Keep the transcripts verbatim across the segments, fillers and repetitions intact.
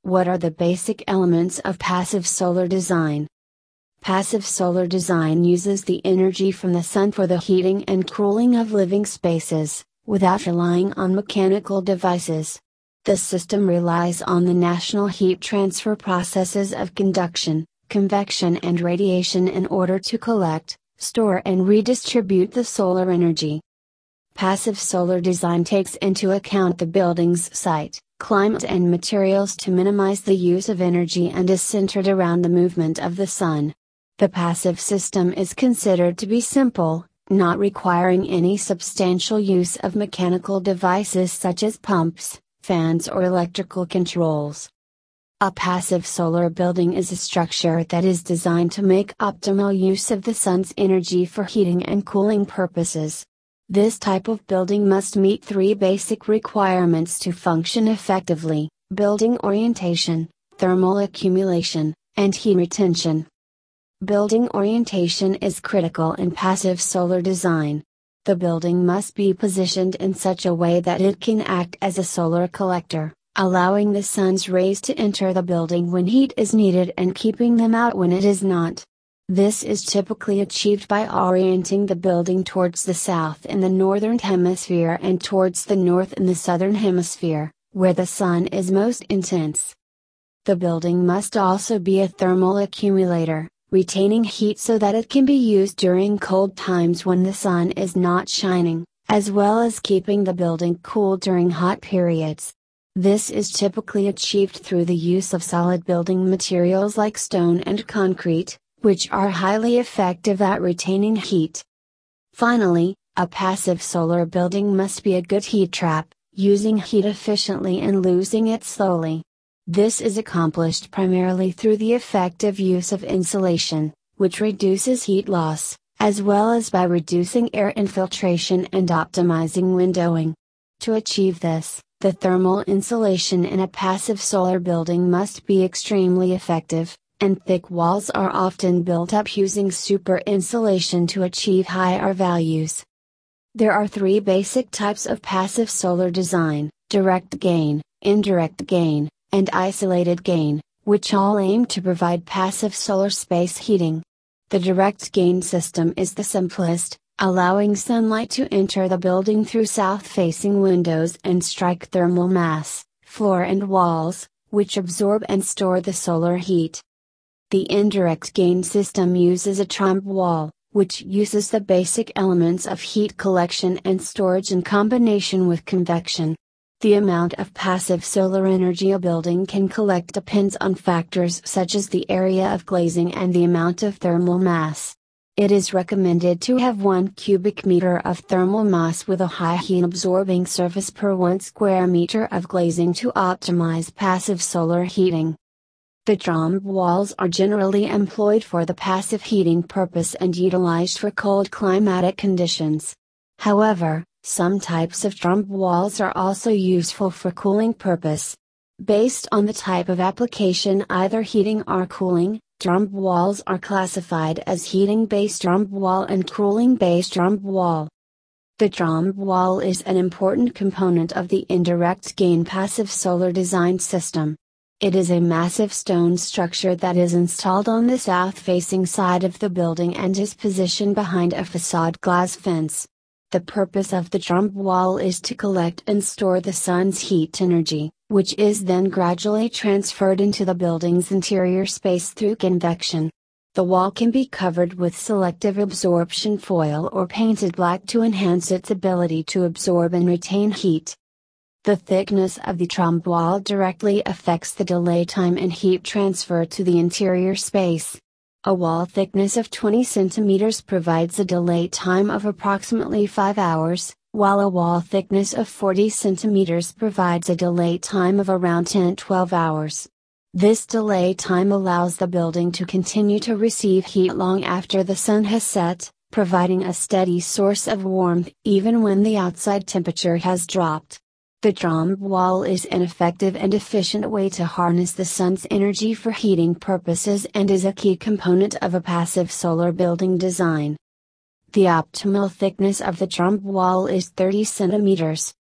What are the basic elements of passive solar design? Passive solar design uses the energy from the sun for the heating and cooling of living spaces, without relying on mechanical devices. The system relies on the natural heat transfer processes of conduction, convection and radiation in order to collect, store and redistribute the solar energy. Passive solar design takes into account the building's site, climate and materials to minimize the use of energy and is centered around the movement of the sun. The passive system is considered to be simple, not requiring any substantial use of mechanical devices such as pumps, fans or electrical controls. A passive solar building is a structure that is designed to make optimal use of the sun's energy for heating and cooling purposes. This type of building must meet three basic requirements to function effectively: building orientation, thermal accumulation, and heat retention. Building orientation is critical in passive solar design. The building must be positioned in such a way that it can act as a solar collector, allowing the sun's rays to enter the building when heat is needed and keeping them out when it is not. This is typically achieved by orienting the building towards the south in the northern hemisphere and towards the north in the southern hemisphere, where the sun is most intense. The building must also be a thermal accumulator, retaining heat so that it can be used during cold times when the sun is not shining, as well as keeping the building cool during hot periods. This is typically achieved through the use of solid building materials like stone and concrete, which are highly effective at retaining heat. Finally, a passive solar building must be a good heat trap, using heat efficiently and losing it slowly. This is accomplished primarily through the effective use of insulation, which reduces heat loss, as well as by reducing air infiltration and optimizing windowing. To achieve this, the thermal insulation in a passive solar building must be extremely effective, and thick walls are often built up using super insulation to achieve higher values. There are three basic types of passive solar design: direct gain, indirect gain, and isolated gain, which all aim to provide passive solar space heating. The direct gain system is the simplest, allowing sunlight to enter the building through south-facing windows and strike thermal mass, floor and walls, which absorb and store the solar heat. The indirect gain system uses a trombe wall, which uses the basic elements of heat collection and storage in combination with convection. The amount of passive solar energy a building can collect depends on factors such as the area of glazing and the amount of thermal mass. It is recommended to have one cubic meter of thermal mass with a high heat absorbing surface per one square meter of glazing to optimize passive solar heating. The trombe walls are generally employed for the passive heating purpose and utilized for cold climatic conditions. However, some types of trombe walls are also useful for cooling purpose. Based on the type of application, either heating or cooling, trombe walls are classified as heating-based trombe wall and cooling-based trombe wall. The trombe wall is an important component of the indirect gain passive solar design system. It is a massive stone structure that is installed on the south-facing side of the building and is positioned behind a facade glass fence. The purpose of the trombe wall is to collect and store the sun's heat energy, which is then gradually transferred into the building's interior space through convection. The wall can be covered with selective absorption foil or painted black to enhance its ability to absorb and retain heat. The thickness of the trombe wall directly affects the delay time and heat transfer to the interior space. A wall thickness of twenty centimeters provides a delay time of approximately five hours, while a wall thickness of forty centimeters provides a delay time of around ten to twelve hours. This delay time allows the building to continue to receive heat long after the sun has set, providing a steady source of warmth even when the outside temperature has dropped. The trombe wall is an effective and efficient way to harness the sun's energy for heating purposes and is a key component of a passive solar building design. The optimal thickness of the trombe wall is thirty centimeters.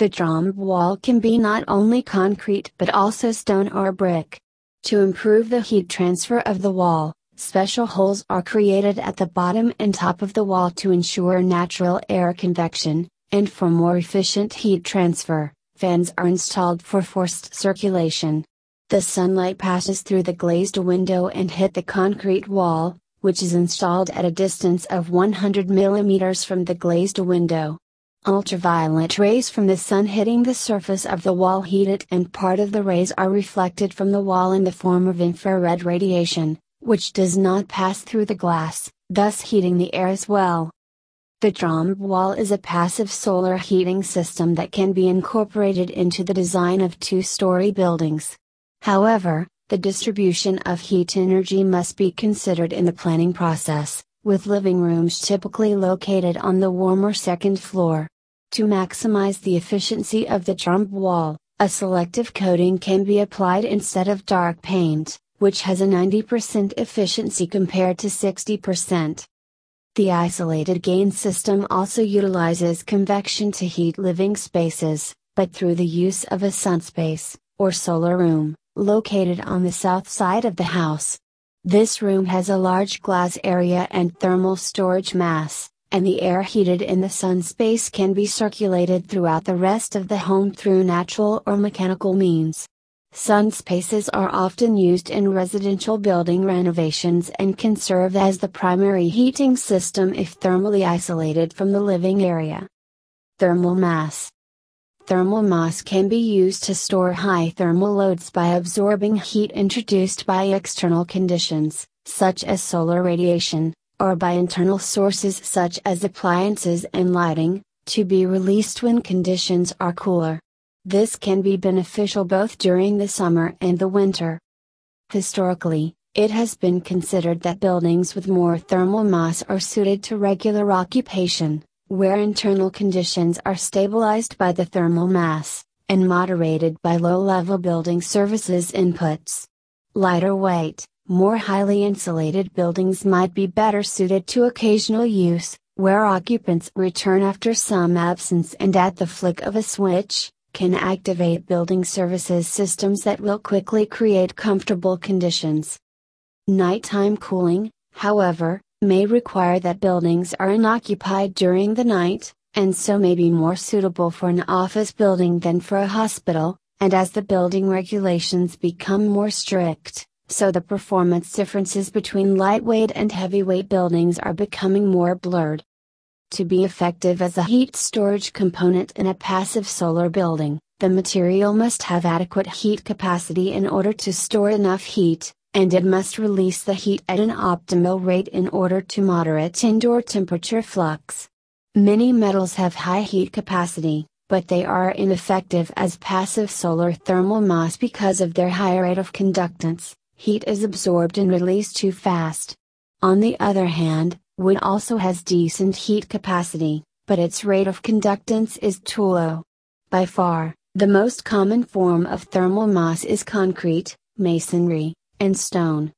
The drum wall can be not only concrete but also stone or brick. To improve the heat transfer of the wall, special holes are created at the bottom and top of the wall to ensure natural air convection, and for more efficient heat transfer, fans are installed for forced circulation. The sunlight passes through the glazed window and hit the concrete wall, which is installed at a distance of one hundred millimeters from the glazed window. Ultraviolet rays from the sun hitting the surface of the wall heat it, and part of the rays are reflected from the wall in the form of infrared radiation, which does not pass through the glass, thus heating the air as well. The drum wall is a passive solar heating system that can be incorporated into the design of two-story buildings. However, the distribution of heat energy must be considered in the planning process, with living rooms typically located on the warmer second floor. To maximize the efficiency of the drum wall, a selective coating can be applied instead of dark paint, which has a ninety percent efficiency compared to sixty percent. The isolated gain system also utilizes convection to heat living spaces, but through the use of a sunspace, or solar room, located on the south side of the house. This room has a large glass area and thermal storage mass, and the air heated in the sun space can be circulated throughout the rest of the home through natural or mechanical means. Sun spaces are often used in residential building renovations and can serve as the primary heating system if thermally isolated from the living area. Thermal mass. Thermal mass can be used to store high thermal loads by absorbing heat introduced by external conditions, such as solar radiation, or by internal sources such as appliances and lighting, to be released when conditions are cooler. This can be beneficial both during the summer and the winter. Historically, it has been considered that buildings with more thermal mass are suited to regular occupation, where internal conditions are stabilized by the thermal mass, and moderated by low-level building services inputs. Lighter weight, more highly insulated buildings might be better suited to occasional use, where occupants return after some absence and at the flick of a switch, can activate building services systems that will quickly create comfortable conditions. Nighttime cooling, however, may require that buildings are unoccupied during the night, and so may be more suitable for an office building than for a hospital, and as the building regulations become more strict, so the performance differences between lightweight and heavyweight buildings are becoming more blurred. To be effective as a heat storage component in a passive solar building, the material must have adequate heat capacity in order to store enough heat, and it must release the heat at an optimal rate in order to moderate indoor temperature flux. Many metals have high heat capacity, but they are ineffective as passive solar thermal mass because of their high rate of conductance. Heat is absorbed and released too fast. On the other hand, wood also has decent heat capacity, but its rate of conductance is too low. By far, the most common form of thermal mass is concrete, masonry, and stone.